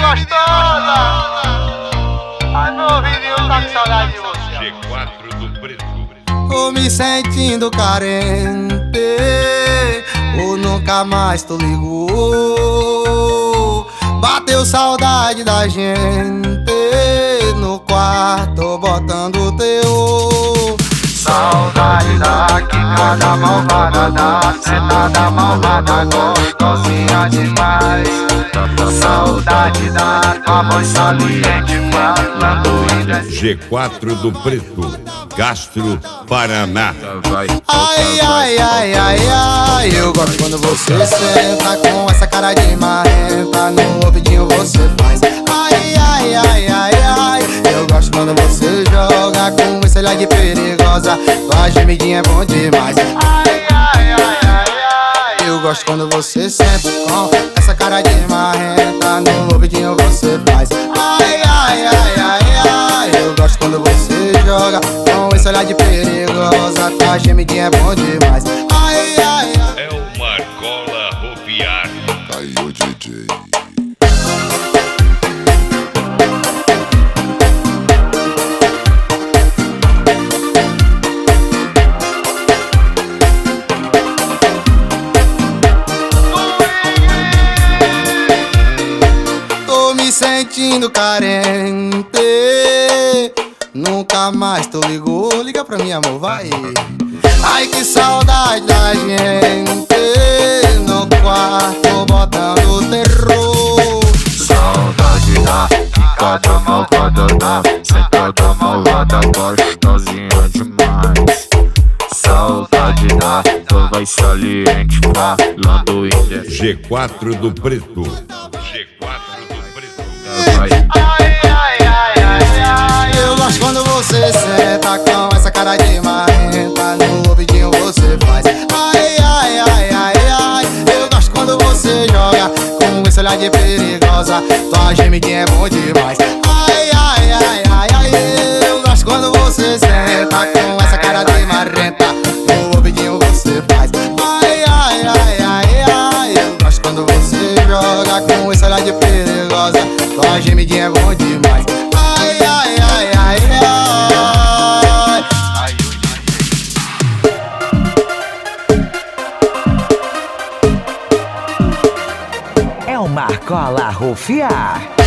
gostosa. Ai, meu ouvidinho tá com saudade de você. G4 do Preto. Tô me sentindo carente, ou nunca mais tu ligou. Bateu saudade da gente no quarto botando teu. Saudade da quicada malvada, da sentada malvada, gostosinha demais. Saudade da tua voz saliente, falando G4 do Preto, Castro, Paraná. Ai, ai, ai, ai, ai, eu gosto quando você senta com essa cara de marrenta, no ouvidinho você faz. Ai, ai, ai, ai, ai, eu gosto quando você joga com esse olhar de perigosa, tua gemidinha é bom demais. Ai, ai, ai, ai, ai, eu gosto quando você senta com essa cara de marrenta, no ouvidinho você faz. Ai, ai, ai, ai, ai, eu gosto quando você joga com esse olhar de perigosa, tua gemidinha é bom demais. Ai, ai, ai. É o Marcola Ropiar. Caiu DJ. Tô me sentindo carente, nunca mais tu ligou. Liga pra mim, amor, vai. Ai, que saudade da gente no quarto botando terror. saudade da quicada malvada, da sentada malvada, gostosinha demais. Saudade da tua voz saliente, falando G4 do Preto. G4 do Preto. Ai, ai, ai, ai, ai, eu gosto quando você senta com essa cara de marrenta, no ouvidinho você faz. Ai, ai, ai, ai, ai, eu gosto quando você joga com esse olhar de perigosa, tua gemidinha é bom demais. Ai, ai, ai, ai, ai, eu gosto quando você senta com essa cara de marrenta, no ouvidinho você faz. Ai, ai, ai, ai, ai, eu gosto quando você joga com esse olhar de perigosa, tua gemidinha é bom demais. Ai, ai, ai, ai, ai. É o Marcola Rufiar.